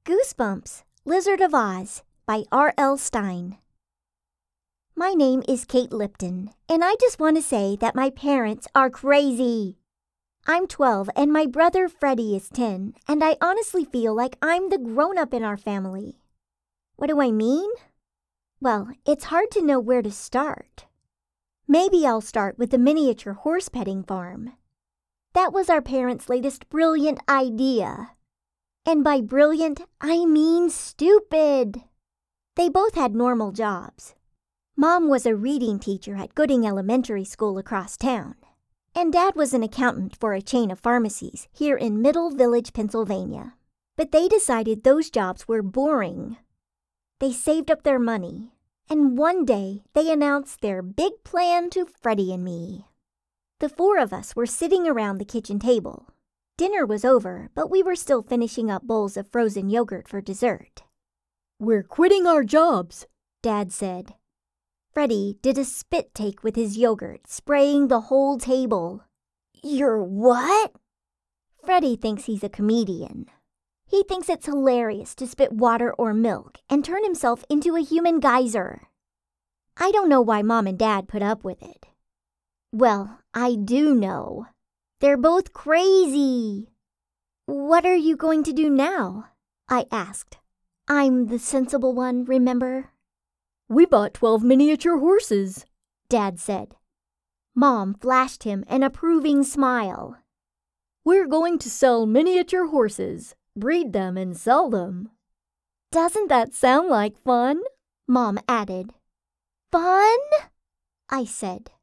Goosebumps, Lizard of Oz by R.L. Stine. My name is Kate Lipton, and I just want to say that my parents are crazy. I'm 12 and my brother Freddie is 10, and I honestly feel like I'm the grown-up in our family. What do I mean? Well, it's hard to know where to start. Maybe I'll start with the miniature horse petting farm. That was our parents' latest brilliant idea. And by brilliant, I mean stupid. They both had normal jobs. Mom was a reading teacher at Gooding Elementary School across town, and Dad was an accountant for a chain of pharmacies here in Middle Village, Pennsylvania. But they decided those jobs were boring. They saved up their money, and one day they announced their big plan to Freddie and me. The four of us were sitting around the kitchen table. Dinner was over, but we were still finishing up bowls of frozen yogurt for dessert. "We're quitting our jobs," Dad said. Freddie did a spit take with his yogurt, spraying the whole table. "You're what?" Freddie thinks he's a comedian. He thinks it's hilarious to spit water or milk and turn himself into a human geyser. I don't know why Mom and Dad put up with it. Well, I do know. They're both crazy. "What are you going to do now?" I asked. I'm the sensible one, remember? "We bought 12 miniature horses," Dad said. Mom flashed him an approving smile. "We're going to sell miniature horses, breed them and sell them." "Doesn't that sound like fun?" Mom added. "Fun?" I said.